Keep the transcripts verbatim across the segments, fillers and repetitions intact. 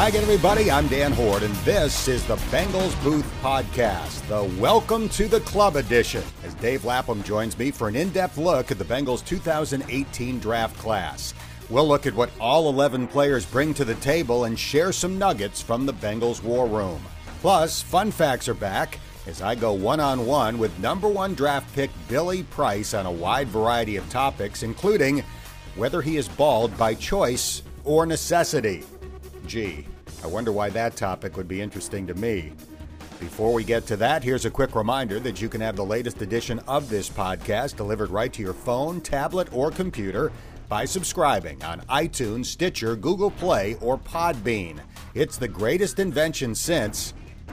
Hi again, everybody. I'm Dan Hoard, and this is the Bengals Booth Podcast, the Welcome to the Club edition, as Dave Lapham joins me for an in-depth look at the Bengals two thousand eighteen draft class. We'll look at what all eleven players bring to the table and share some nuggets from the Bengals war room. Plus, fun facts are back as I go one-on-one with number one draft pick Billy Price on a wide variety of topics, including whether he is bald by choice or necessity. Gee, I wonder why that topic would be interesting to me. Before we get to that, here's a quick reminder that you can have the latest edition of this podcast delivered right to your phone, tablet, or computer by subscribing on iTunes, Stitcher, Google Play, or Podbean. It's the greatest invention since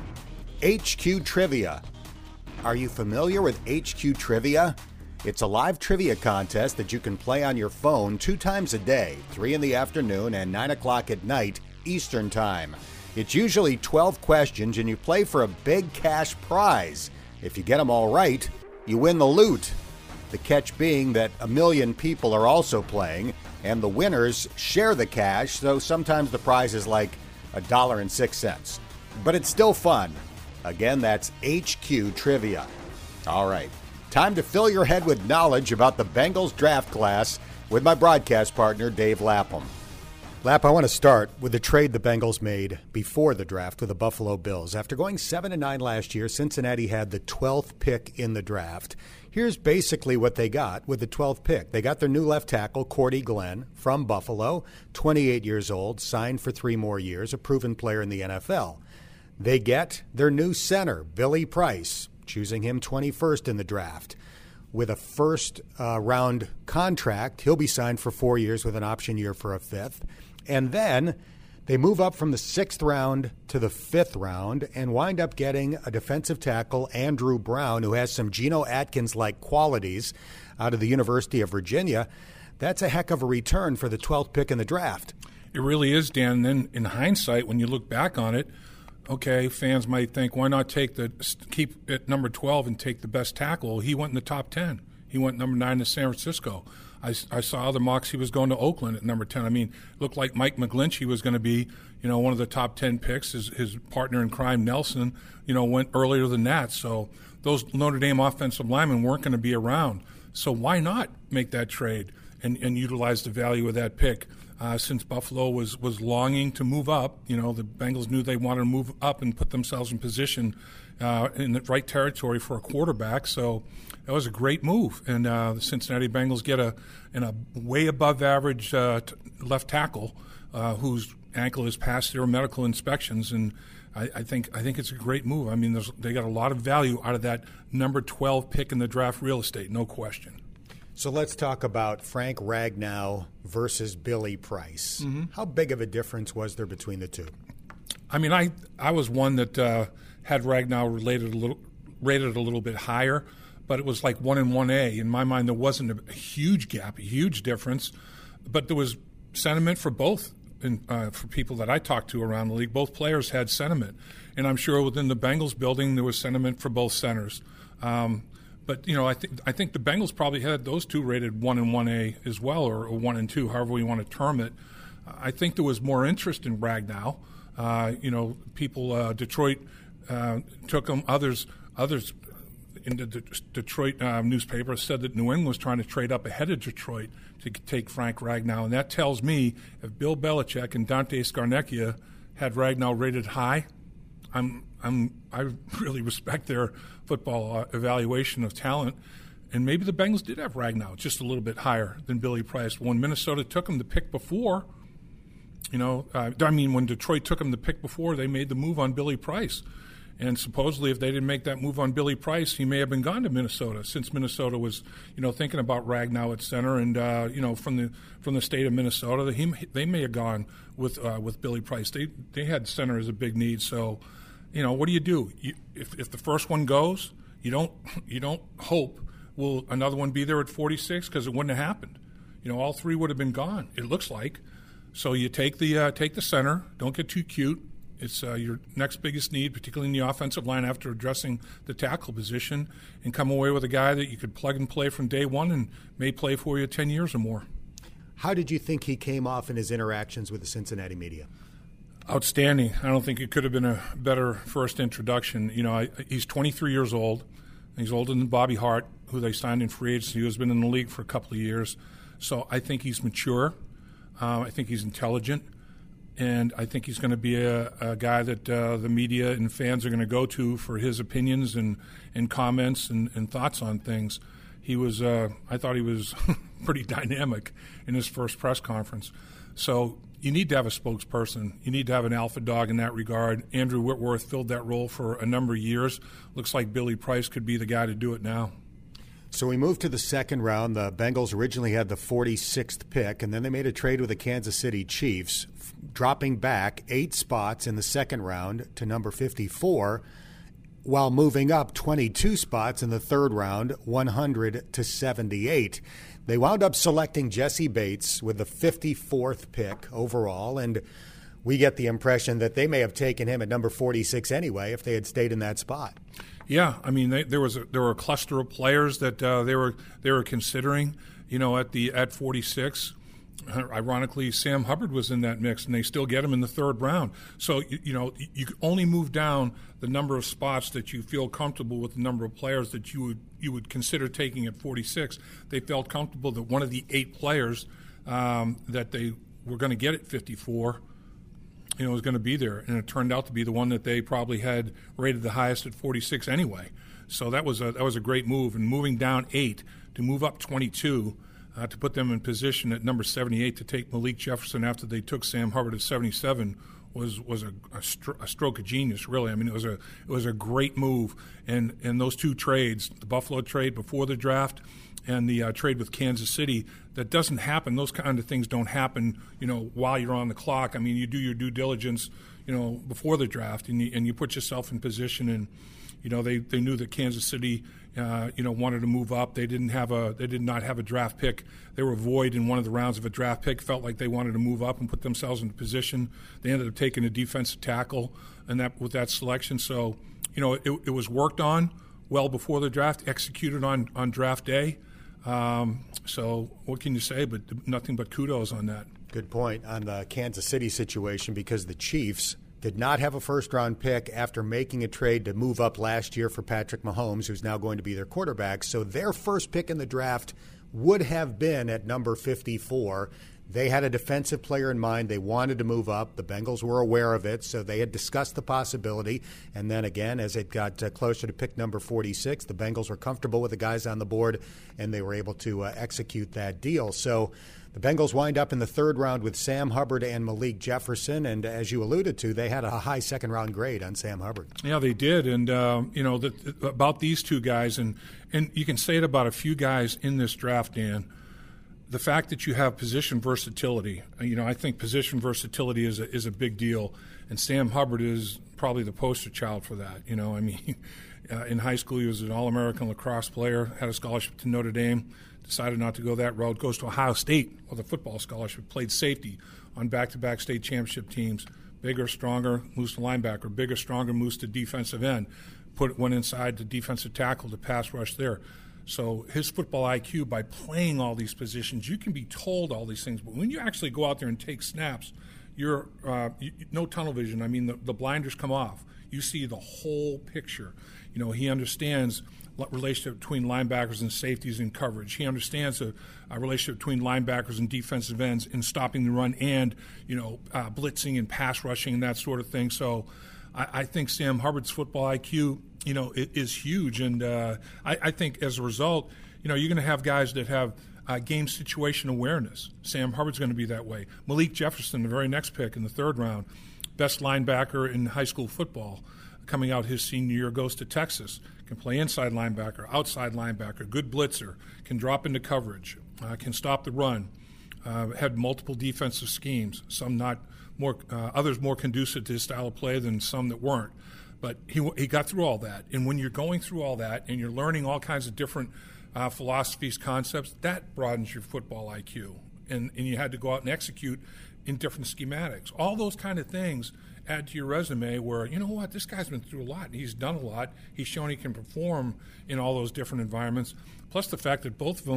H Q Trivia. Are you familiar with H Q Trivia? It's a live trivia contest that you can play on your phone two times a day, three in the afternoon and nine o'clock at night, Eastern Time. It's usually twelve questions, and you play for a big cash prize. If you get them all right, you win the loot. The catch being that a million people are also playing, and the winners share the cash, so sometimes the prize is like a dollar and six cents. But it's still fun. Again, that's H Q Trivia. All right, time to fill your head with knowledge about the Bengals draft class with my broadcast partner, Dave Lapham. Lap, I want to start with the trade the Bengals made before the draft with the Buffalo Bills. After going seven and nine last year, Cincinnati had the twelfth pick in the draft. Here's basically what they got with the twelfth pick. They got their new left tackle, Cordy Glenn, from Buffalo, twenty-eight years old, signed for three more years, a proven player in the N F L. They get their new center, Billy Price, choosing him twenty-first in the draft. With a first-round uh, contract, he'll be signed for four years with an option year for a fifth. And then they move up from the sixth round to the fifth round and wind up getting a defensive tackle, Andrew Brown, who has some Geno Atkins-like qualities out of the University of Virginia. That's a heck of a return for the twelfth pick in the draft. It really is, Dan. And then in hindsight, when you look back on it, okay, fans might think, why not take the keep at number twelve and take the best tackle? He went in the top ten. He went number nine to San Francisco. I, I saw other mocks he was going to Oakland at number ten. I mean, it looked like Mike McGlinchey was going to be, you know, one of the top ten picks. His, his partner in crime, Nelson, you know, went earlier than that. So those Notre Dame offensive linemen weren't going to be around. So why not make that trade and, and utilize the value of that pick? Uh, since Buffalo was, was longing to move up, you know, the Bengals knew they wanted to move up and put themselves in position uh, in the right territory for a quarterback. So that was a great move. And uh, the Cincinnati Bengals get a, in a way above average uh, t- left tackle uh, whose ankle has passed their medical inspections. And I, I think I think it's a great move. I mean, there's, they got a lot of value out of that number twelve pick in the draft real estate, no question. So let's talk about Frank Ragnow versus Billy Price. Mm-hmm. How big of a difference was there between the two? I mean, I I was one that uh, had Ragnow related a little, rated a little bit higher, but it was like one and one A. In my mind, there wasn't a, a huge gap, a huge difference, but there was sentiment for both. And uh, for people that I talked to around the league, both players had sentiment, and I'm sure within the Bengals building there was sentiment for both centers. Um, But, you know, I think I think the Bengals probably had those two rated one and one A as well, or, or one and two, however you want to term it. I think there was more interest in Ragnow. Uh, you know, people, uh, Detroit uh, took him. Others, others in the D- Detroit uh, newspaper said that New England was trying to trade up ahead of Detroit to take Frank Ragnow. And that tells me if Bill Belichick and Dante Scarnecchia had Ragnow rated high, I'm I'm I really respect their football uh, evaluation of talent, and maybe the Bengals did have Ragnow just a little bit higher than Billy Price. When Minnesota took him the pick before, you know, uh, I mean, when Detroit took him the pick before, they made the move on Billy Price, and supposedly if they didn't make that move on Billy Price, he may have been gone to Minnesota, since Minnesota was, you know, thinking about Ragnow at center, and uh, you know, from the from the state of Minnesota, he, they may have gone with uh, with Billy Price. They they had center as a big need, so. You know, what do you do? You, if if the first one goes, you don't you don't hope will another one be there at forty-six, because it wouldn't have happened. You know, all three would have been gone, it looks like. So you take the uh, take the center. Don't get too cute. It's uh, your next biggest need, particularly in the offensive line after addressing the tackle position, and come away with a guy that you could plug and play from day one and may play for you ten years or more. How did you think he came off in his interactions with the Cincinnati media? Outstanding. I don't think it could have been a better first introduction. You know, I, he's twenty-three years old. He's older than Bobby Hart, who they signed in free agency, who has been in the league for a couple of years. So I think he's mature. Uh, I think he's intelligent. And I think he's going to be a, a guy that uh, the media and fans are going to go to for his opinions and, and comments and, and thoughts on things. He was, uh, I thought he was pretty dynamic in his first press conference. So you need to have a spokesperson. You need to have an alpha dog in that regard. Andrew Whitworth filled that role for a number of years. Looks like Billy Price could be the guy to do it now. So we moved to the second round. The Bengals originally had the forty-sixth pick, and then they made a trade with the Kansas City Chiefs, f- dropping back eight spots in the second round to number fifty-four, while moving up twenty-two spots in the third round, one hundred to seventy-eight. They wound up selecting Jesse Bates with the fifty-fourth pick overall, and we get the impression that they may have taken him at number forty-six anyway if they had stayed in that spot. Yeah, I mean, they, there was a, there were a cluster of players that uh, they were they were considering. You know, at the at forty-six, ironically, Sam Hubbard was in that mix, and they still get him in the third round. So you, you know, you can only move down the number of spots that you feel comfortable with the number of players that you would you would consider taking at forty-six. They felt comfortable that one of the eight players um, that they were going to get at fifty-four, you know, was going to be there, and it turned out to be the one that they probably had rated the highest at forty-six anyway. So that was a that was a great move, and moving down eight to move up twenty-two uh, to put them in position at number seventy-eight to take Malik Jefferson after they took Sam Hubbard at seventy-seven was was a, a, stro- a stroke of genius, really. I mean, it was a it was a great move, and and those two trades, the Buffalo trade before the draft, and the uh, trade with Kansas City, that doesn't happen. Those kind of things don't happen, you know, while you're on the clock. I mean, you do your due diligence, you know, before the draft, and you, and you put yourself in position. And you know, they, they knew that Kansas City, uh, you know, wanted to move up. They didn't have a they did not have a draft pick. They were void in one of the rounds of a draft pick. Felt like they wanted to move up and put themselves in position. They ended up taking a defensive tackle, and that with that selection. So, you know, it, it was worked on well before the draft, executed on on draft day. Um, so what can you say, but nothing but kudos on that. Good point on the Kansas City situation, because the Chiefs did not have a first-round pick after making a trade to move up last year for Patrick Mahomes, who's now going to be their quarterback. So their first pick in the draft would have been at number fifty-four. They had a defensive player in mind. They wanted to move up. The Bengals were aware of it, so they had discussed the possibility. And then again, as it got uh, closer to pick number forty-six, the Bengals were comfortable with the guys on the board, and they were able to uh, execute that deal. So the Bengals wind up in the third round with Sam Hubbard and Malik Jefferson, and as you alluded to, they had a high second-round grade on Sam Hubbard. Yeah, they did, and uh, you know the, about these two guys, and and you can say it about a few guys in this draft, Dan. The fact that you have position versatility, you know, I think position versatility is a, is a big deal, and Sam Hubbard is probably the poster child for that. You know, I mean, uh, in high school he was an All-American lacrosse player, had a scholarship to Notre Dame, decided not to go that route, goes to Ohio State with a football scholarship, played safety on back-to-back state championship teams, bigger, stronger, moves to linebacker, bigger, stronger, moves to defensive end, put went inside to defensive tackle to pass rush there. So his football I Q, by playing all these positions, you can be told all these things. But when you actually go out there and take snaps, you're uh, you, no tunnel vision. I mean, the, the blinders come off. You see the whole picture. You know, he understands relationship between linebackers and safeties in coverage. He understands a, a relationship between linebackers and defensive ends in stopping the run and, you know, uh, blitzing and pass rushing and that sort of thing. So I, I think Sam Hubbard's football I Q, you know, is huge. And uh, I, I think as a result, you know, you're going to have guys that have uh, game situation awareness. Sam Hubbard's going to be that way. Malik Jefferson, the very next pick in the third round, best linebacker in high school football, coming out his senior year, goes to Texas, can play inside linebacker, outside linebacker, good blitzer, can drop into coverage, uh, can stop the run, uh, had multiple defensive schemes, some not more, uh, others more conducive to his style of play than some that weren't. But he he got through all that. And when you're going through all that and you're learning all kinds of different uh, philosophies, concepts, that broadens your football I Q. And, and you had to go out and execute in different schematics. All those kind of things add to your resume where, you know what, this guy's been through a lot. He's done a lot. He's shown he can perform in all those different environments. Plus the fact that both of them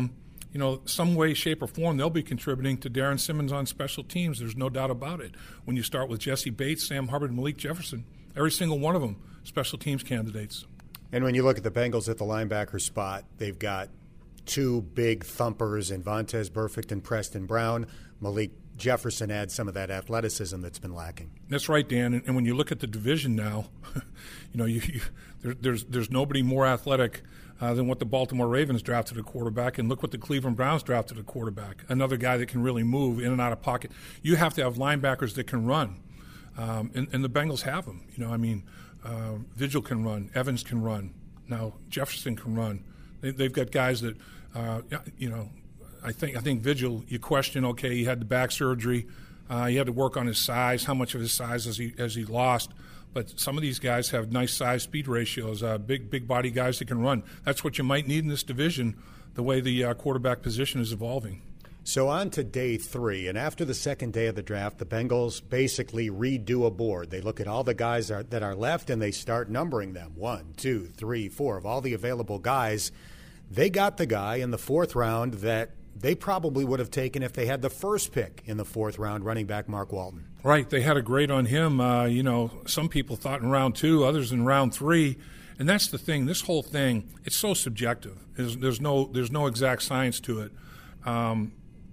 you know, some way, shape, or form, they'll be contributing to Darren Simmons on special teams. There's no doubt about it. When you start with Jesse Bates, Sam Hubbard, Malik Jefferson, every single one of them special teams candidates. And when you look at the Bengals at the linebacker spot, they've got two big thumpers in Vontaze Burfict and Preston Brown. Malik Jefferson adds some of that athleticism that's been lacking. That's right, Dan. And, and when you look at the division now, you know, you, you, there, there's there's nobody more athletic uh, than what the Baltimore Ravens drafted a quarterback, and look what the Cleveland Browns drafted a quarterback. Another guy that can really move in and out of pocket. You have to have linebackers that can run, um, and, and the Bengals have them. You know, I mean, uh, Vigil can run, Evans can run. Now Jefferson can run. They, they've got guys that, uh, you know. I think I think Vigil, you question, okay, he had the back surgery. Uh, he had to work on his size. How much of his size has he has he lost? But some of these guys have nice size speed ratios, uh, big, big body guys that can run. That's what you might need in this division, the way the uh, quarterback position is evolving. So on to day three, and after the second day of the draft, the Bengals basically redo a board. They look at all the guys are, that are left, and they start numbering them. One, two, three, four. Of all the available guys, they got the guy in the fourth round that they probably would have taken if they had the first pick in the fourth round, running back Mark Walton. Right. They had a grade on him. Uh, you know, some people thought in round two, others in round three. And that's the thing. This whole thing, it's so subjective. There's, there's no there's no exact science to it. Um,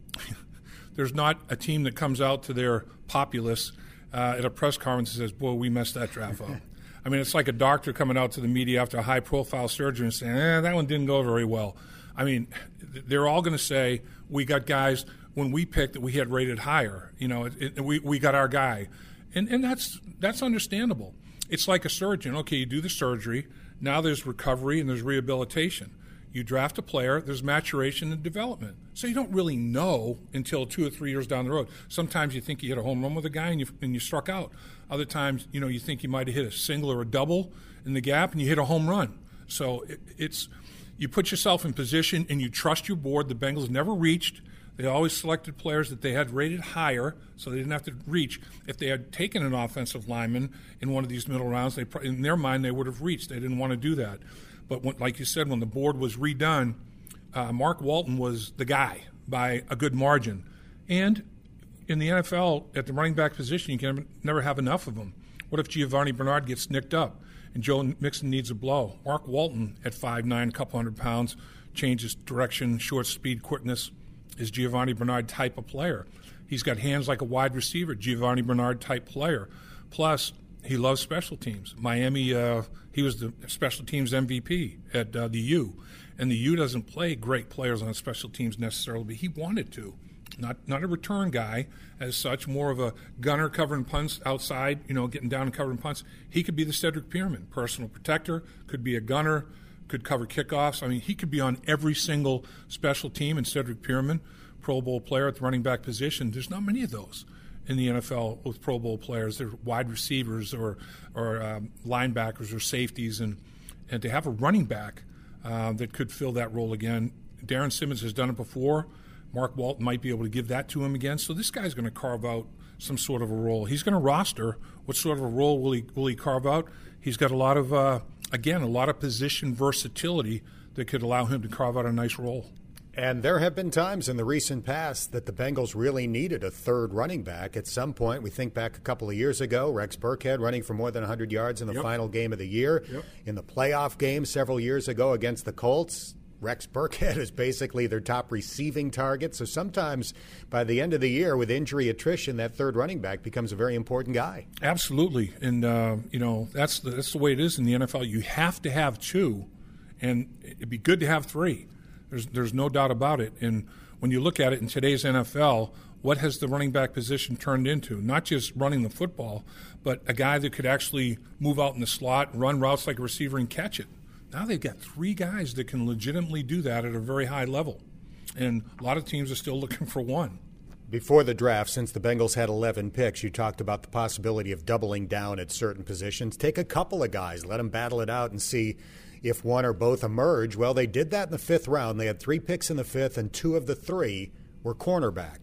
there's not a team that comes out to their populace uh, at a press conference and says, boy, we messed that draft up. I mean, it's like a doctor coming out to the media after a high-profile surgery and saying, eh, that one didn't go very well. I mean, they're all going to say, we got guys, when we picked that we had rated higher. You know, it, it, we, we got our guy. And and that's that's understandable. It's like a surgeon. Okay, you do the surgery. Now there's recovery and there's rehabilitation. You draft a player, there's maturation and development. So you don't really know until two or three years down the road. Sometimes you think you hit a home run with a guy and you, and you struck out. Other times, you know, you think you might have hit a single or a double in the gap and you hit a home run. So it, it's you put yourself in position and you trust your board. The Bengals never reached. They always selected players that they had rated higher, so they didn't have to reach. If they had taken an offensive lineman in one of these middle rounds, they in their mind they would have reached. They didn't want to do that. But when, like you said, when the board was redone, uh, Mark Walton was the guy by a good margin. And in the N F L, at the running back position, you can never have enough of them. What if Giovanni Bernard gets nicked up and Joe Mixon needs a blow? Mark Walton at five nine, a couple hundred pounds, changes direction, short speed, quickness, is Giovanni Bernard type of player. He's got hands like a wide receiver, Giovanni Bernard type player. Plus, he loves special teams. Miami, uh, he was the special teams M V P at uh, the U. And the U doesn't play great players on special teams necessarily, but he wanted to. Not not a return guy as such, more of a gunner covering punts outside, you know, getting down and covering punts. He could be the Cedric Pierman, personal protector, could be a gunner, could cover kickoffs. I mean, he could be on every single special team. And Cedric Pierman, Pro Bowl player at the running back position, there's not many of those in the N F L with Pro Bowl players. They're wide receivers or or um, linebackers or safeties. And, and to have a running back uh, that could fill that role again, Darren Simmons has done it before. Mark Walton might be able to give that to him again. So this guy's going to carve out some sort of a role. He's going to roster. What sort of a role will he will he carve out? He's got a lot of, uh, again, a lot of position versatility that could allow him to carve out a nice role. And there have been times in the recent past that the Bengals really needed a third running back. At some point, we think back a couple of years ago, Rex Burkhead running for more than one hundred yards in the yep. final game of the year. Yep. In the playoff game several years ago against the Colts, Rex Burkhead is basically their top receiving target. So sometimes by the end of the year with injury attrition, that third running back becomes a very important guy. Absolutely. And, uh, you know, that's the, that's the way it is in the N F L. You have to have two, and it'd be good to have three. There's there's no doubt about it. And when you look at it in today's N F L, what has the running back position turned into? Not just running the football, but a guy that could actually move out in the slot, run routes like a receiver, and catch it. Now they've got three guys that can legitimately do that at a very high level. And a lot of teams are still looking for one. Before the draft, since the Bengals had eleven picks, you talked about the possibility of doubling down at certain positions. Take a couple of guys, let them battle it out and see if one or both emerge. Well, they did that in the fifth round. They had three picks in the fifth, and two of the three were cornerbacks.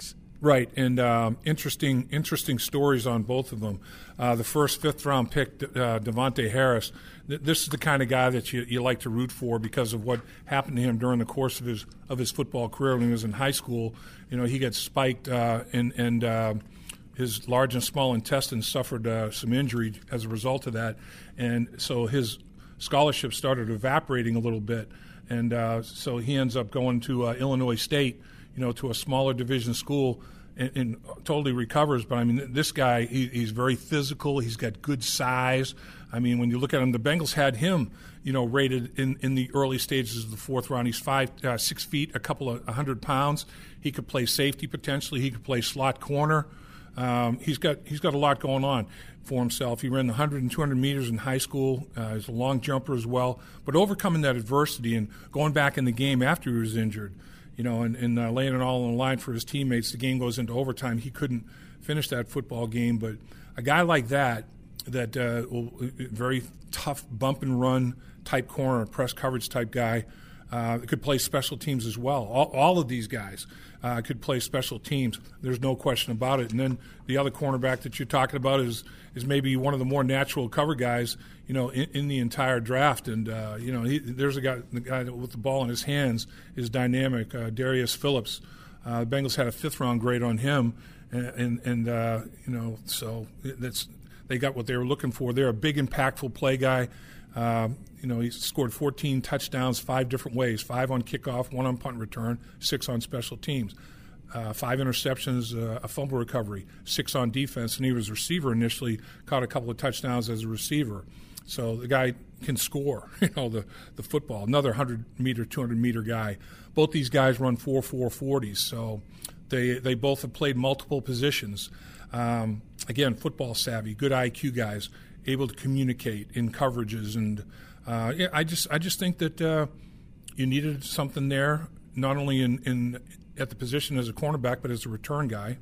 Right, and um, interesting interesting stories on both of them. Uh, the first fifth-round pick, uh, Devontae Harris, th- this is the kind of guy that you, you like to root for because of what happened to him during the course of his of his football career when he was in high school. You know, he got spiked uh, and, and uh, his large and small intestines suffered uh, some injury as a result of that, and so his scholarship started evaporating a little bit, and uh, so he ends up going to uh, Illinois State, you know, to a smaller division school, and, and totally recovers. But, I mean, this guy, he, he's very physical. He's got good size. I mean, when you look at him, the Bengals had him, you know, rated in, in the early stages of the fourth round. He's five, uh, six feet, a couple of a hundred pounds. He could play safety potentially. He could play slot corner. Um, he's got he's got a lot going on for himself. He ran the one hundred and two hundred meters in high school. Uh, he's a long jumper as well. But overcoming that adversity and going back in the game after he was injured, you know, and, and uh, laying it all on the line for his teammates. The game goes into overtime. He couldn't finish that football game. But a guy like that, that uh, will, very tough bump and run type corner, press coverage type guy, uh, could play special teams as well. All, all of these guys uh, could play special teams. There's no question about it. And then the other cornerback that you're talking about is is maybe one of the more natural cover guys, you know, in, in the entire draft. And uh, you know, he, there's a guy, the guy with the ball in his hands is dynamic. Uh, Darius Phillips. Uh, the Bengals had a fifth round grade on him, and and, and uh, you know, so that's they got what they were looking for. They're a big, impactful play guy. Um, you know, he scored fourteen touchdowns five different ways, five on kickoff, one on punt return, six on special teams, uh, five interceptions, uh, a fumble recovery, six on defense, and he was a receiver initially, caught a couple of touchdowns as a receiver. So the guy can score, you know, the, the football. Another one hundred meter, two hundred meter guy. Both these guys run four four forties, so they, they both have played multiple positions. Um, again, football savvy, good I Q guys, able to communicate in coverages, and uh, yeah, I just I just think that uh, you needed something there, not only in, in at the position as a cornerback, but as a return guy.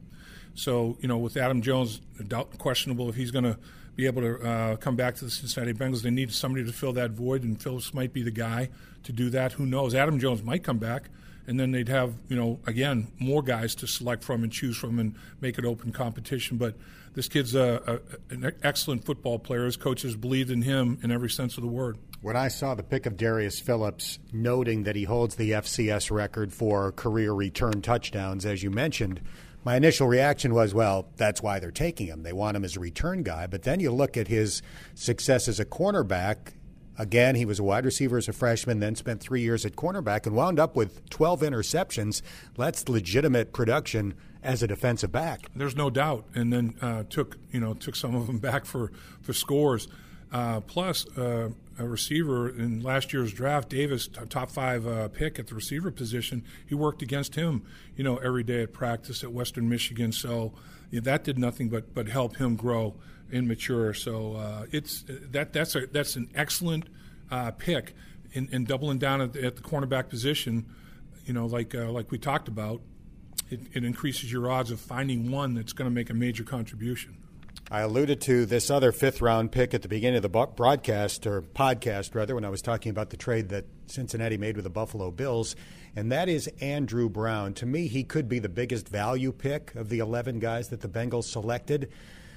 So you know, with Adam Jones, doubt questionable if he's going to be able to uh, come back to the Cincinnati Bengals. They need somebody to fill that void, and Phillips might be the guy to do that. Who knows? Adam Jones might come back, and then they'd have, you know, again, more guys to select from and choose from and make it open competition. But this kid's a, a, an excellent football player. His coaches believed in him in every sense of the word. When I saw the pick of Darius Phillips, noting that he holds the F C S record for career return touchdowns, as you mentioned, my initial reaction was, well, that's why they're taking him. They want him as a return guy. But then you look at his success as a cornerback. Again, he was a wide receiver as a freshman, then spent three years at cornerback and wound up with twelve interceptions. That's legitimate production as a defensive back. There's no doubt. And then uh, took, you know, took some of them back for, for scores. Uh, plus, uh, a receiver in last year's draft, Davis, top five uh, pick at the receiver position, he worked against him, you know, every day at practice at Western Michigan. So yeah, that did nothing but but help him grow and mature. So uh, it's that that's a that's an excellent uh, pick in, in doubling down at the, at the cornerback position. You know, like uh, like we talked about, it, it increases your odds of finding one that's going to make a major contribution. I alluded to this other fifth-round pick at the beginning of the broadcast, or podcast, rather, when I was talking about the trade that Cincinnati made with the Buffalo Bills, and that is Andrew Brown. To me, he could be the biggest value pick of the eleven guys that the Bengals selected.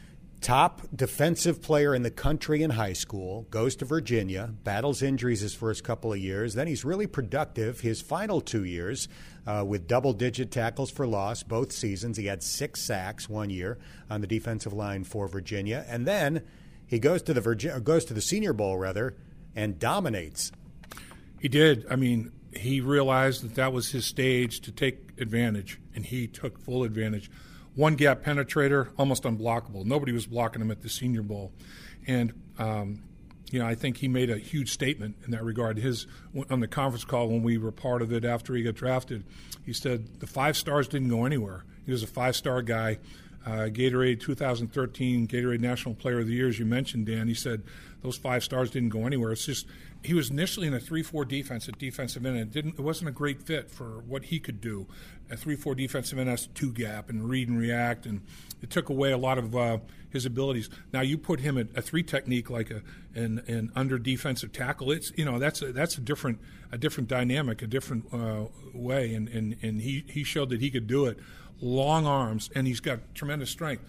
Top defensive player in the country in high school, goes to Virginia, battles injuries his first couple of years. Then he's really productive his final two years uh, with double-digit tackles for loss both seasons. He had six sacks one year on the defensive line for Virginia. And then he goes to the Virginia, goes to the Senior Bowl, rather, and dominates. He did. I mean, he realized that that was his stage to take advantage, and he took full advantage. One gap penetrator, almost unblockable. Nobody was blocking him at the Senior Bowl. And, um, you know, I think he made a huge statement in that regard. His on the conference call when we were part of it after he got drafted, he said the five stars didn't go anywhere. He was a five-star guy. Uh, Gatorade two thousand thirteen, Gatorade National Player of the Year, as you mentioned, Dan. He said those five stars didn't go anywhere. It's just he was initially in a three four defense at defensive end. It didn't. It wasn't a great fit for what he could do. A three four defensive end has two gap and read and react, and it took away a lot of uh, his abilities. Now you put him at a three technique like a an, an under defensive tackle. It's you know that's a, that's a different a different dynamic, a different uh, way, and, and, and he, he showed that he could do it. long arms, and he's got tremendous strength.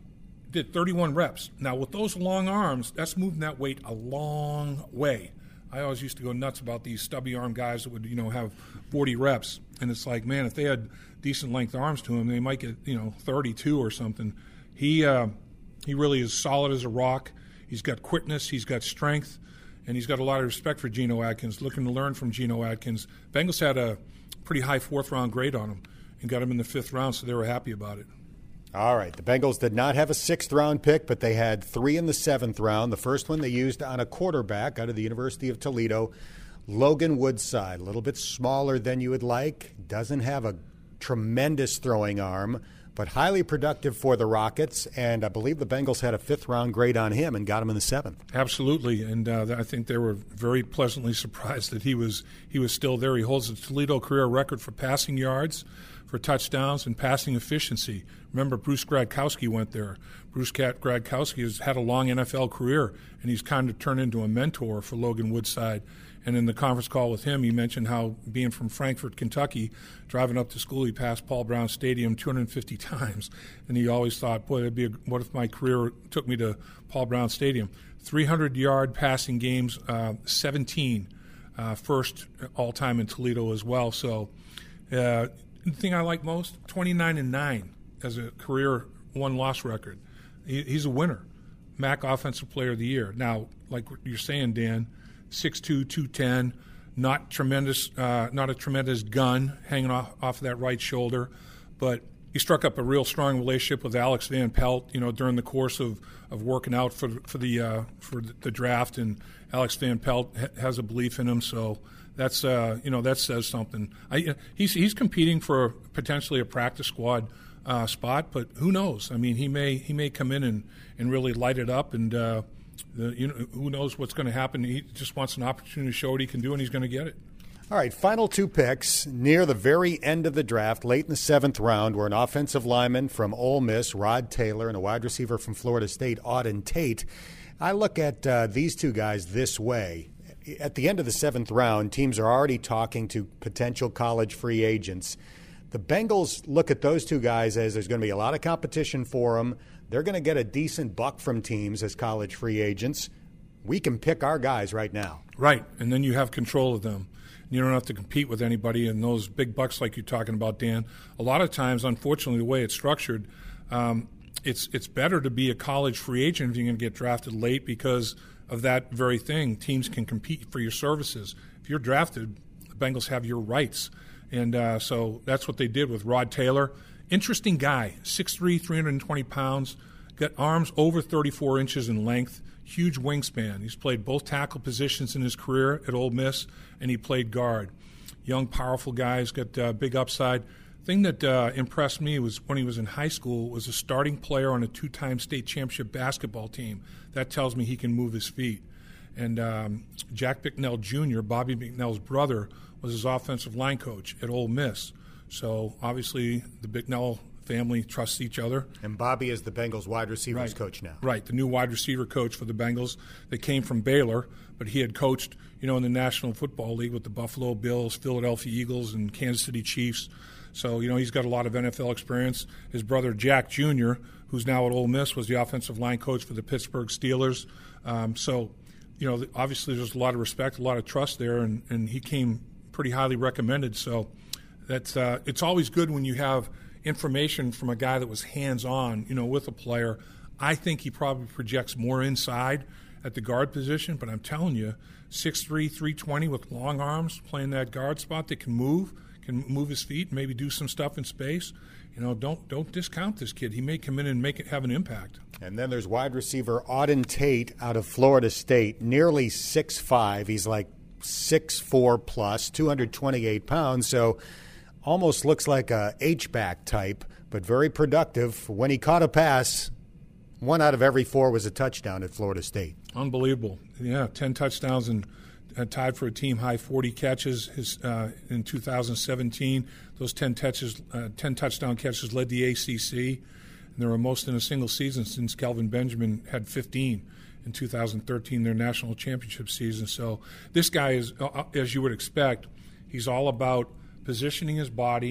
Did thirty-one reps. Now, with those long arms, that's moving that weight a long way. I always used to go nuts about these stubby arm guys that would, you know, have forty reps. And it's like, man, if they had decent length arms to him, they might get, you know, thirty-two or something. He uh, he really is solid as a rock. He's got quickness. He's got strength. And he's got a lot of respect for Geno Atkins, looking to learn from Geno Atkins. Bengals had a pretty high fourth-round grade on him and got him in the fifth round, so they were happy about it. All right, the Bengals did not have a sixth-round pick, but they had three in the seventh round. The first one they used on a quarterback out of the University of Toledo, Logan Woodside. A little bit smaller than you would like, doesn't have a tremendous throwing arm, but highly productive for the Rockets, and I believe the Bengals had a fifth-round grade on him and got him in the seventh. Absolutely, and uh, I think they were very pleasantly surprised that he was he was still there. He holds the Toledo career record for passing yards, for touchdowns, and passing efficiency. Remember, Bruce Gradkowski went there. Bruce Gradkowski has had a long N F L career, and he's kind of turned into a mentor for Logan Woodside. And in the conference call with him, he mentioned how being from Frankfort, Kentucky, driving up to school, he passed Paul Brown Stadium two hundred fifty times. And he always thought, boy, that'd be a, what if my career took me to Paul Brown Stadium? three hundred yard passing games, uh, seventeen, uh, first all-time in Toledo as well. So uh, the thing I like most, twenty-nine and nine as a career one-loss record. He, he's a winner. M A C Offensive Player of the Year. Now, like you're saying, Dan, six two, two ten, not tremendous, uh, not a tremendous gun hanging off, off of that right shoulder, but he struck up a real strong relationship with Alex Van Pelt, you know, during the course of, of working out for for the uh, for the draft, and Alex Van Pelt ha- has a belief in him, so that's uh, you know that says something. I, he's he's competing for potentially a practice squad uh, spot, but who knows? I mean, he may he may come in and, and really light it up, and uh, the, you know, who knows what's going to happen. He just wants an opportunity to show what he can do, and he's going to get it. All right, final two picks near the very end of the draft, late in the seventh round, were an offensive lineman from Ole Miss, Rod Taylor, and a wide receiver from Florida State, Auden Tate. I look at uh, these two guys this way. At the end of the seventh round, teams are already talking to potential college free agents. The Bengals look at those two guys as there's going to be a lot of competition for them. They're going to get a decent buck from teams as college free agents. We can pick our guys right now. Right, and then you have control of them. You don't have to compete with anybody, and those big bucks like you're talking about, Dan. A lot of times, unfortunately, the way it's structured, um, it's it's better to be a college free agent if you're going to get drafted late because of that very thing. Teams can compete for your services. If you're drafted, the Bengals have your rights. And uh, so that's what they did with Rod Taylor. Interesting guy, six three, three hundred twenty pounds, got arms over thirty-four inches in length, huge wingspan. He's played both tackle positions in his career at Ole Miss, and he played guard. Young, powerful guy. He's got uh, big upside. Thing that uh, impressed me was when he was in high school was a starting player on a two-time state championship basketball team. That tells me he can move his feet. And um, Jack Bicknell Junior, Bobby Bicknell's brother, was his offensive line coach at Ole Miss. So obviously the Bicknell family trusts each other. And Bobby is the Bengals wide receivers right. coach now. Right, the new wide receiver coach for the Bengals. They came from Baylor, but he had coached, you know, in the National Football League with the Buffalo Bills, Philadelphia Eagles, and Kansas City Chiefs. So, you know, he's got a lot of N F L experience. His brother Jack Junior, who's now at Ole Miss, was the offensive line coach for the Pittsburgh Steelers. Um, so, you know, obviously there's a lot of respect, a lot of trust there, and, and he came pretty highly recommended. So that's uh, it's always good when you have information from a guy that was hands-on, you know, with a player. I think he probably projects more inside at the guard position, but I'm telling you, six three, three twenty with long arms, playing that guard spot that can move, can move his feet, and maybe do some stuff in space. You know, don't don't discount this kid. He may come in and make it have an impact. And then there's wide receiver Auden Tate out of Florida State, nearly six five. He's like six four plus, two hundred twenty-eight pounds, so almost looks like a H-back type, but very productive. When he caught a pass, one out of every four was a touchdown at Florida State. Unbelievable. Yeah, ten touchdowns and uh, tied for a team-high forty catches his, uh, in two thousand seventeen. Those ten, touches, uh, ten touchdown catches led the A C C, and they were most in a single season since Kelvin Benjamin had fifteen in two thousand thirteen, their national championship season. So this guy is, uh, as you would expect, he's all about positioning his body,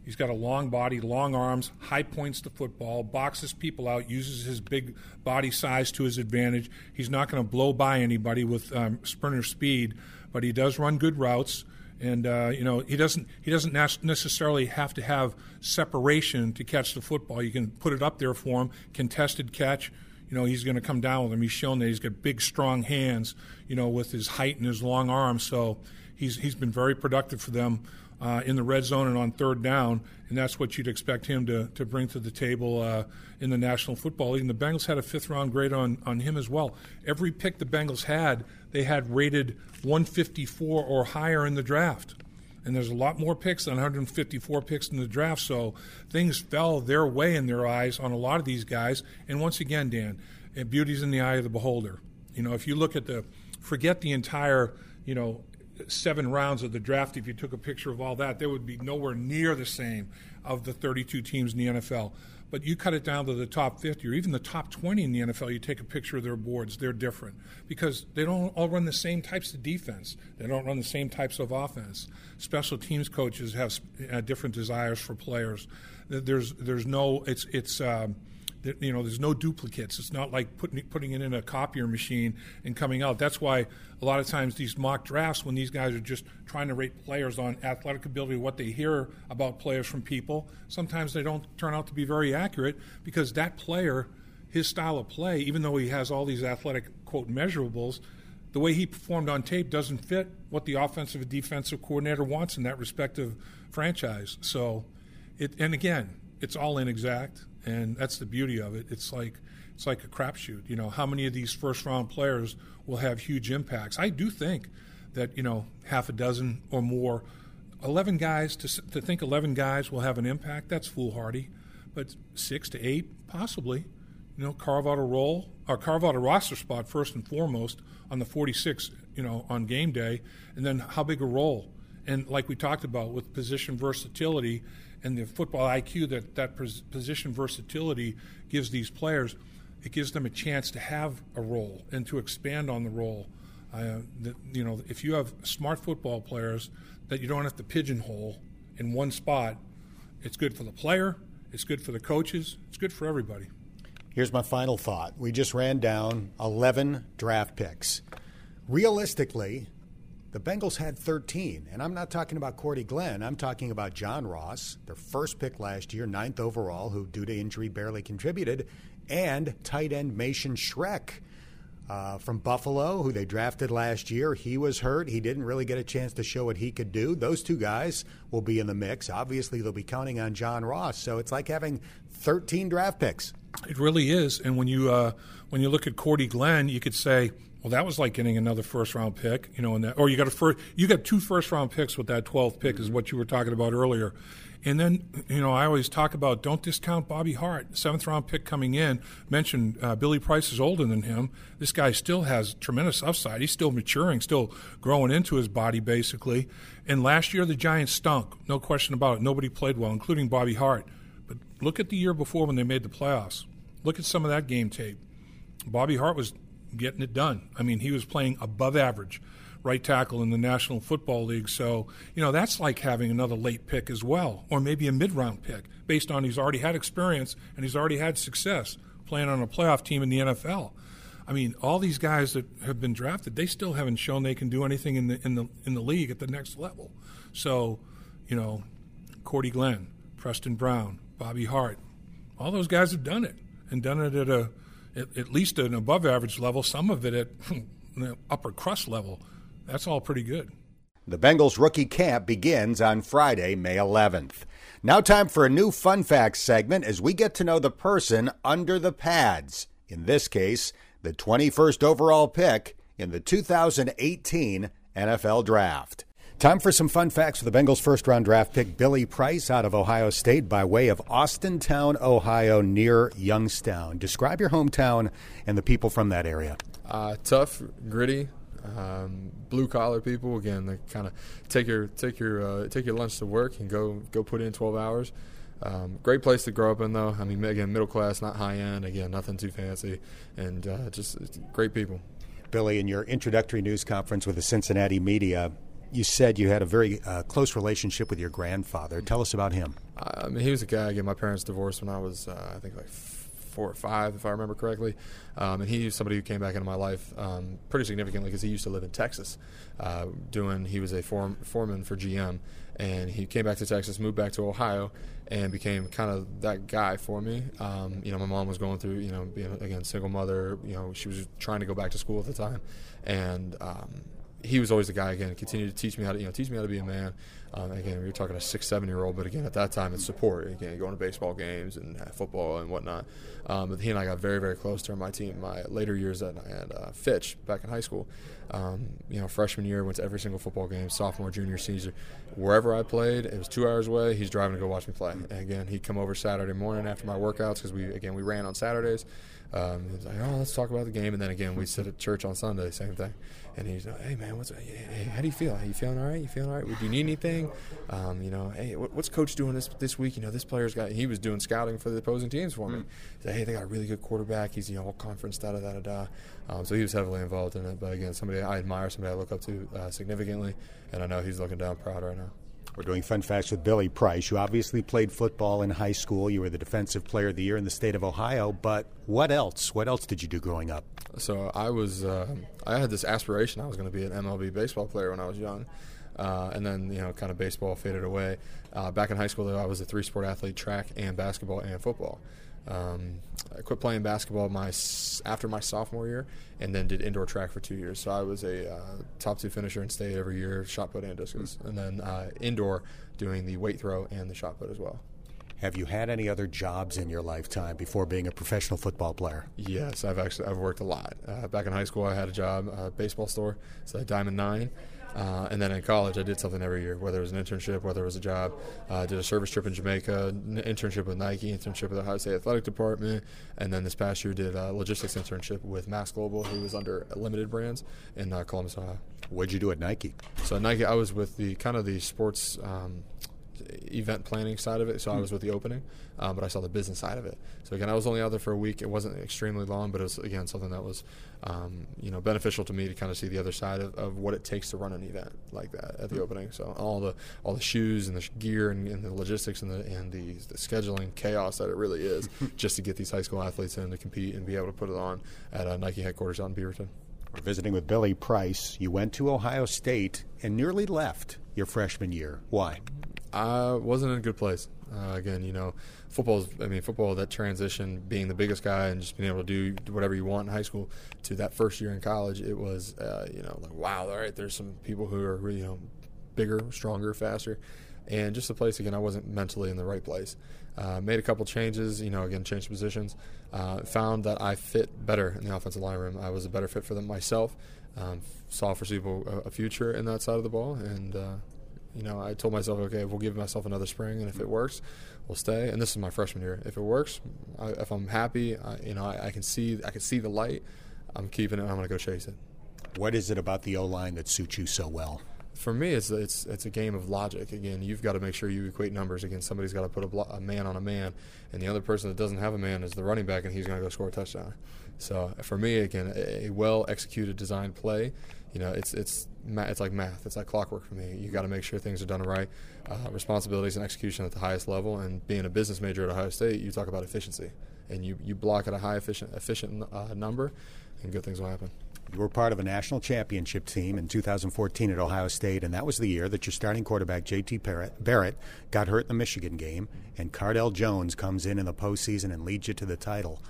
He's got a long body, long arms, high points the football, boxes people out, uses his big body size to his advantage. He's not going to blow by anybody with um, sprinter speed, but he does run good routes. And uh, you know, he doesn't he doesn't necessarily have to have separation to catch the football. You can put it up there for him, contested catch. You know, he's going to come down with him. He's shown that he's got big, strong hands, you know, with his height and his long arms. So he's he's been very productive for them uh, in the red zone and on third down, and that's what you'd expect him to, to bring to the table uh, in the National Football League. And the Bengals had a fifth-round grade on, on him as well. Every pick the Bengals had, they had rated one fifty-four or higher in the draft. And there's a lot more picks than one fifty-four picks in the draft, so things fell their way in their eyes on a lot of these guys. And once again, Dan, beauty's in the eye of the beholder. You know, if you look at the, forget the entire, you know, seven rounds of the draft, if you took a picture of all that, there would be nowhere near the same of the thirty-two teams in the N F L. But you cut it down to the top fifty or even the top twenty in the N F L, you take a picture of their boards, they're different because they don't all run the same types of defense. They don't run the same types of offense. Special teams coaches have uh, different desires for players. There's there's no it's it's um, you know there's no duplicates. It's not like putting putting it in a copier machine and coming out. That's why a lot of times these mock drafts, when these guys are just trying to rate players on athletic ability, what they hear about players from people, sometimes they don't turn out to be very accurate because that player, his style of play, even though he has all these athletic, quote, measurables, the way he performed on tape doesn't fit what the offensive and defensive coordinator wants in that respective franchise. So, it and again, it's all inexact, and that's the beauty of it. It's like it's like a crapshoot. You know, how many of these first-round players will have huge impacts? I do think that, you know, half a dozen or more, eleven guys, to to think eleven guys will have an impact, that's foolhardy. But six to eight, possibly. You know, carve out a role, or carve out a roster spot first and foremost on the forty-six, you know, on game day, and then how big a role. And like we talked about with position versatility and the football I Q that that position versatility gives these players, it gives them a chance to have a role and to expand on the role. Uh, that, you know, if you have smart football players that you don't have to pigeonhole in one spot, it's good for the player, it's good for the coaches, it's good for everybody. Here's my final thought. We just ran down eleven draft picks. Realistically, the Bengals had thirteen, and I'm not talking about Cordy Glenn. I'm talking about John Ross, their first pick last year, ninth overall, who due to injury barely contributed, and tight end Mason Schreck uh, from Buffalo, who they drafted last year. He was hurt. He didn't really get a chance to show what he could do. Those two guys will be in the mix. Obviously, they'll be counting on John Ross, so it's like having thirteen draft picks. It really is, and when you uh, when you look at Cordy Glenn, you could say, well, that was like getting another first-round pick, you know, in that, or you got a first, you got two first-round picks with that twelfth pick, is what you were talking about earlier. And then, you know, I always talk about don't discount Bobby Hart, seventh-round pick coming in. Mentioned uh, Billy Price is older than him. This guy still has tremendous upside. He's still maturing, still growing into his body, basically. And last year, the Giants stunk, no question about it. Nobody played well, including Bobby Hart. But look at the year before when they made the playoffs. Look at some of that game tape. Bobby Hart was getting it done. I mean, he was playing above average right tackle in the National Football League. So, you know, that's like having another late pick as well, or maybe a mid-round pick based on he's already had experience and he's already had success playing on a playoff team in the N F L. I mean, all these guys that have been drafted, they still haven't shown they can do anything in the in the in the league at the next level. So, you know, Cordy Glenn, Preston Brown, Bobby Hart, all those guys have done it and done it at a at, at least an above average level, some of it at the upper crust level. That's all pretty good. The Bengals rookie camp begins on Friday, May eleventh. Now time for a new Fun Facts segment as we get to know the person under the pads. In this case, the twenty-first overall pick in the two thousand eighteen N F L Draft. Time for some fun facts with the Bengals' first-round draft pick, Billy Price, out of Ohio State by way of Austintown, Ohio, near Youngstown. Describe your hometown and the people from that area. Uh, tough, gritty, um, blue-collar people. Again, they kind of take your take your uh, take your lunch to work and go go put in twelve hours. Um, great place to grow up in, though. I mean, again, middle class, not high end. Again, nothing too fancy, and uh, just great people. Billy, in your introductory news conference with the Cincinnati media, You said you had a very uh, close relationship with your grandfather. Tell us about him. I mean, he was a guy. Again, my parents divorced when I was, uh, I think, like four or five, if I remember correctly. Um, and he was somebody who came back into my life um, pretty significantly because he used to live in Texas. Uh, doing, he was a form, foreman for G M, and he came back to Texas, moved back to Ohio, and became kind of that guy for me. Um, you know, my mom was going through, you know, being again single mother. You know, she was trying to go back to school at the time, and um, he was always the guy, again, continued to teach me how to, you know, teach me how to be a man. Um, again, we were talking a six, seven-year-old, but again, at that time, it's support. Again, going to baseball games and football and whatnot. Um, but he and I got very, very close during my team. My later years at, at uh, Fitch, back in high school, um, you know, freshman year, went to every single football game, sophomore, junior, senior. Wherever I played, it was two hours away. He's driving to go watch me play. And again, he'd come over Saturday morning after my workouts because we, again, we ran on Saturdays. Um, he's like, oh, let's talk about the game. And then again, we sit at church on Sunday, same thing. And he's like, hey, man, what's, hey, how do you feel? Are you feeling all right? You feeling all right? Do you need anything? Um, you know, hey, what's coach doing this this week? You know, this player's got, he was doing scouting for the opposing teams for me. Mm. He said, hey, they got a really good quarterback. He's, you know, all conference, da da da da da. Um, so he was heavily involved in it. But again, somebody I admire, somebody I look up to uh, significantly. And I know he's looking down proud right now. We're doing Fun Facts with Billy Price. You obviously played football in high school. You were the Defensive Player of the Year in the state of Ohio. But what else? What else did you do growing up? So I was, uh, I had this aspiration I was going to be an M L B baseball player when I was young. Uh, and then, you know, kind of baseball faded away. Uh, back in high school, though, I was a three-sport athlete, track and basketball and football. Um, I quit playing basketball my after my sophomore year and then did indoor track for two years. So I was a uh, top two finisher in state every year, shot put and discus. Mm-hmm. And then uh, indoor doing the weight throw and the shot put as well. Have you had any other jobs in your lifetime before being a professional football player? Yes, I've actually I've worked a lot. Uh, back in high school, I had a job, a baseball store, so Diamond Nine. Uh, and then in college, I did something every year, whether it was an internship, whether it was a job. I uh, did a service trip in Jamaica, an internship with Nike, internship with the Ohio State Athletic Department, and then this past year did a logistics internship with Mass Global, who was under Limited Brands in uh, Columbus, Ohio. What did you do at Nike? So at Nike, I was with the kind of the sports um, event planning side of it, so mm. I was with the opening, um, but I saw the business side of it. So again, I was only out there for a week. It wasn't extremely long, but it was, again, something that was um, you know, beneficial to me to kind of see the other side of, of what it takes to run an event like that at the mm. opening. So all the all the shoes and the gear and, and the logistics and the and the, the scheduling chaos that it really is just to get these high school athletes in to compete and be able to put it on at a Nike headquarters out in Beaverton. We're visiting with Billy Price. You went to Ohio State and nearly left your freshman year. Why? I wasn't in a good place. Uh, again, you know, football's, I mean, football, that transition, being the biggest guy and just being able to do whatever you want in high school to that first year in college, it was, uh, you know, like, wow, all right, there's some people who are really, you know, bigger, stronger, faster. And just the place, again, I wasn't mentally in the right place. Uh, made a couple changes, you know, again, changed positions. Uh, found that I fit better in the offensive line room. I was a better fit for them myself. Um, saw foreseeable a, a future in that side of the ball. And, uh, you know, I told myself, okay, we'll give myself another spring, and if it works, we'll stay. And this is my freshman year. If it works, I, if I'm happy, I, you know, I, I can see I can see the light. I'm keeping it, and I'm going to go chase it. What is it about the O-line that suits you so well? For me, it's it's it's a game of logic. Again, you've got to make sure you equate numbers. Again, somebody's got to put a, blo- a man on a man, and the other person that doesn't have a man is the running back, and he's going to go score a touchdown. So for me, again, a, a well-executed, designed play, you know, it's it's it's like math. It's like clockwork for me. You got to make sure things are done right, uh, responsibilities and execution at the highest level. And being a business major at Ohio State, you talk about efficiency, and you you block at a high efficient efficient uh, number, and good things will happen. You were part of a national championship team in two thousand fourteen at Ohio State, and that was the year that your starting quarterback, J T Barrett, got hurt in the Michigan game, and Cardell Jones comes in in the postseason and leads you to the title.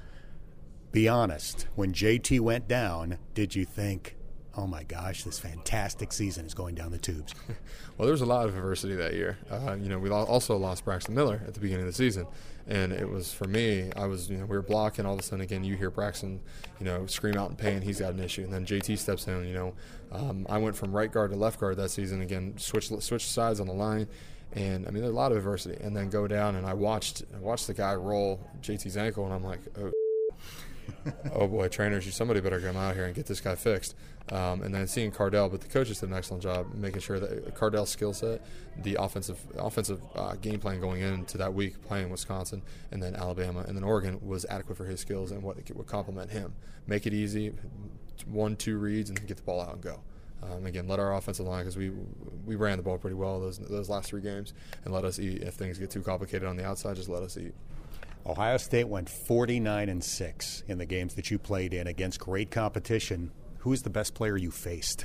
Be honest, when J T went down, did you think, oh my gosh, this fantastic season is going down the tubes? Well, there was a lot of adversity that year. Uh, you know, we also lost Braxton Miller at the beginning of the season. And it was, for me, I was, you know, we were blocking. All of a sudden, again, you hear Braxton, you know, scream out in pain. He's got an issue. And then J T steps in, you know. Um, I went from right guard to left guard that season. Again, switched switched sides on the line. And, I mean, there's a lot of adversity. And then go down, and I watched I watched the guy roll J T's ankle, and I'm like, oh, oh boy, trainers, you somebody better come out here and get this guy fixed. Um, and then seeing Cardell, but the coaches did an excellent job making sure that Cardell's skill set, the offensive offensive uh, game plan going into that week playing Wisconsin and then Alabama and then Oregon was adequate for his skills and what would complement him. Make it easy, one, two reads, and then get the ball out and go. Um, again, let our offensive line, because we we ran the ball pretty well those those last three games, and let us eat. If things get too complicated on the outside, just let us eat. Ohio State went forty-nine and six in the games that you played in against great competition. Who is the best player you faced?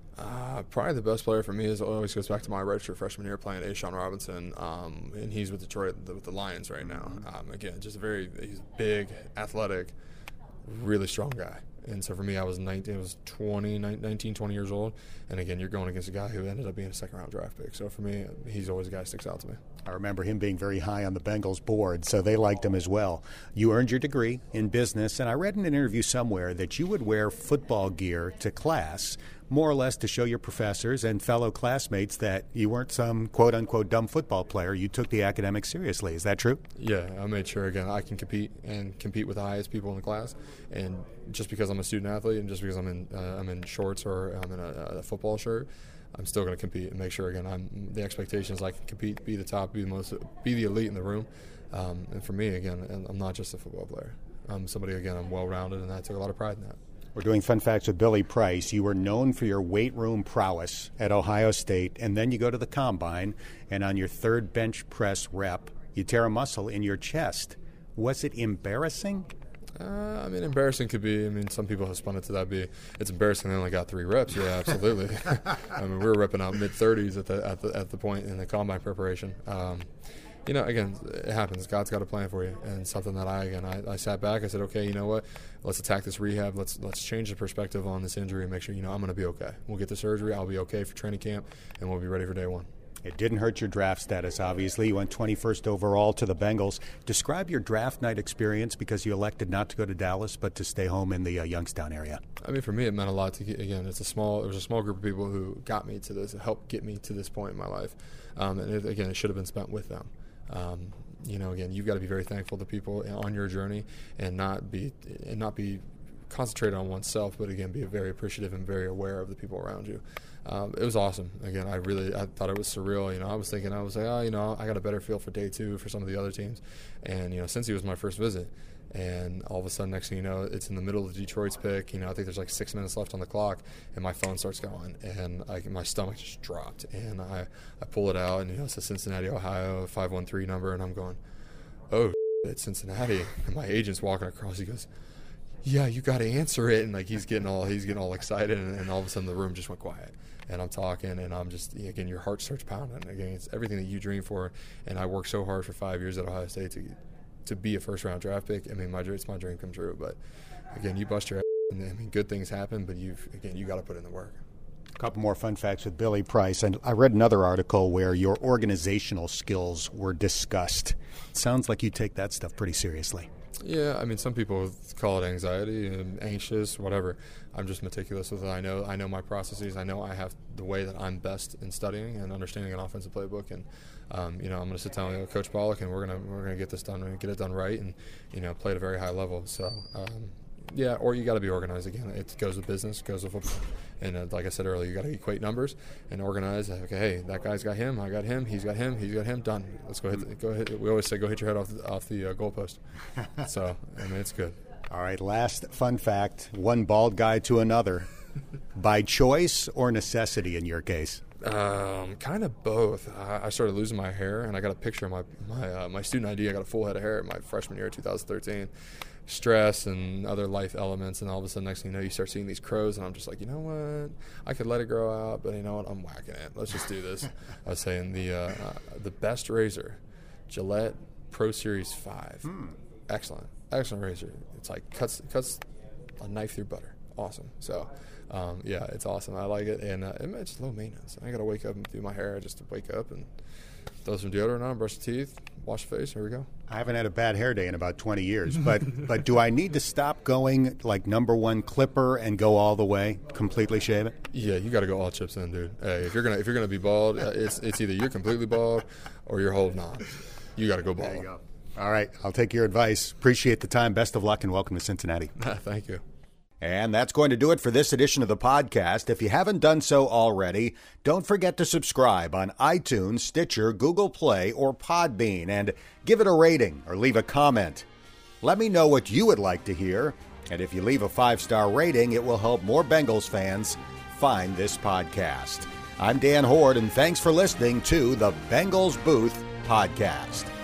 Uh, probably the best player for me is always goes back to my redshirt freshman year playing Ashawn Robinson, um, and he's with Detroit with the Lions right now. Um, again, just a very he's big, athletic, really strong guy. And so for me, I was nineteen, I was twenty, nineteen, twenty years old, and again, you're going against a guy who ended up being a second-round draft pick. So for me, he's always a guy who sticks out to me. I remember him being very high on the Bengals board, so they liked him as well. You earned your degree in business, and I read in an interview somewhere that you would wear football gear to class, more or less to show your professors and fellow classmates that you weren't some quote-unquote dumb football player. You took the academics seriously. Is that true? Yeah, I made sure, again, I can compete and compete with the highest people in the class. And just because I'm a student athlete and just because I'm in uh, I'm in shorts or I'm in a, a football shirt, I'm still going to compete and make sure, again, I'm the expectation is I can compete, be the top, be the most, be the elite in the room. Um, and for me, again, I'm not just a football player. I'm somebody, again, I'm well-rounded, and I took a lot of pride in that. We're doing Fun Facts with Billy Price. You were known for your weight room prowess at Ohio State, and then you go to the Combine, and on your third bench press rep, you tear a muscle in your chest. Was it embarrassing? Uh, I mean, embarrassing could be. I mean, some people have spun it to that be. It's embarrassing they only got three reps. Yeah, absolutely. I mean, we were repping out mid thirties at the at the at the point in the Combine preparation. Um, You know, again, it happens. God's got a plan for you, and something that I again I, I sat back. I said, okay, you know what? Let's attack this rehab. Let's let's change the perspective on this injury and make sure you know I'm going to be okay. We'll get the surgery. I'll be okay for training camp, and we'll be ready for day one. It didn't hurt your draft status, obviously. You went twenty-first overall to the Bengals. Describe your draft night experience because you elected not to go to Dallas but to stay home in the uh, Youngstown area. I mean, for me, it meant a lot to get, again, it's a small, it was a small group of people who got me to this, helped get me to this point in my life. Um, and it, again, it should have been spent with them. Um, you know, again, you've got to be very thankful to people on your journey and not be and not be concentrated on oneself, but again, be very appreciative and very aware of the people around you. Um, it was awesome. Again, I really I thought it was surreal. You know, I was thinking, I was like, oh, you know, I got a better feel for day two for some of the other teams. And, you know, Cincy was my first visit. And all of a sudden, next thing you know, it's in the middle of Detroit's pick. You know, I think there's like six minutes left on the clock, and my phone starts going, and I, my stomach just dropped. And I, I pull it out, and, you know, it's a Cincinnati, Ohio five one three number, and I'm going, oh, it's Cincinnati. And my agent's walking across. He goes, yeah, you got to answer it. And, like, he's getting all he's getting all excited, and, and all of a sudden the room just went quiet. And I'm talking, and I'm just, again, your heart starts pounding. Again, it's everything that you dream for. And I worked so hard for five years at Ohio State to to be a first-round draft pick. I mean, my it's my dream come true. But, again, you bust your ass, and, I mean, good things happen, but you've, again, you got to put in the work. A couple more fun facts with Billy Price. And I read another article where your organizational skills were discussed. It sounds like you take that stuff pretty seriously. Yeah, I mean, some people call it anxiety and anxious, whatever. I'm just meticulous with it. I know I know my processes. I know I have the way that I'm best in studying and understanding an offensive playbook. And, um, you know, I'm going to sit down with Coach Pollock, and we're going to we're going to get this done and get it done right and, you know, play at a very high level. So, um, yeah, or you got to be organized. Again, it goes with business, goes with football. And uh, like I said earlier, you got to equate numbers and organize. Okay, hey, that guy's got him, I got him, he's got him, he's got him. Done. Let's go hit. The, go ahead. We always say, go hit your head off the, off the uh, goalpost. So, I mean, it's good. All right. Last fun fact: one bald guy to another, by choice or necessity in your case? Um, kind of both. I, I started losing my hair, and I got a picture of my my uh, my student I D. I got a full head of hair my freshman year, two thousand thirteen. Stress and other life elements, and all of a sudden, next thing you know, you start seeing these crows, and I'm just like, you know what? I could let it grow out, but you know what? I'm whacking it. Let's just do this. I was saying the uh, uh, the best razor, Gillette Pro Series five. Hmm. Excellent, excellent razor. It's like cuts cuts a knife through butter. Awesome. So, um, yeah, it's awesome. I like it, and uh, it's just low maintenance. I got to wake up and do my hair just to wake up and throw some deodorant on, brush the teeth, wash the face. Here we go. I haven't had a bad hair day in about twenty years, but but do I need to stop going like number one clipper and go all the way, completely shave it? Yeah, you got to go all chips in, dude. Hey, if you're gonna if you're gonna be bald, uh, it's it's either you're completely bald or you're holding on. You got to go bald. There you go. All right, I'll take your advice. Appreciate the time. Best of luck and welcome to Cincinnati. Thank you. And that's going to do it for this edition of the podcast. If you haven't done so already, don't forget to subscribe on iTunes, Stitcher, Google Play, or Podbean, and give it a rating or leave a comment. Let me know what you would like to hear, and if you leave a five-star rating, it will help more Bengals fans find this podcast. I'm Dan Hoard, and thanks for listening to the Bengals Booth Podcast.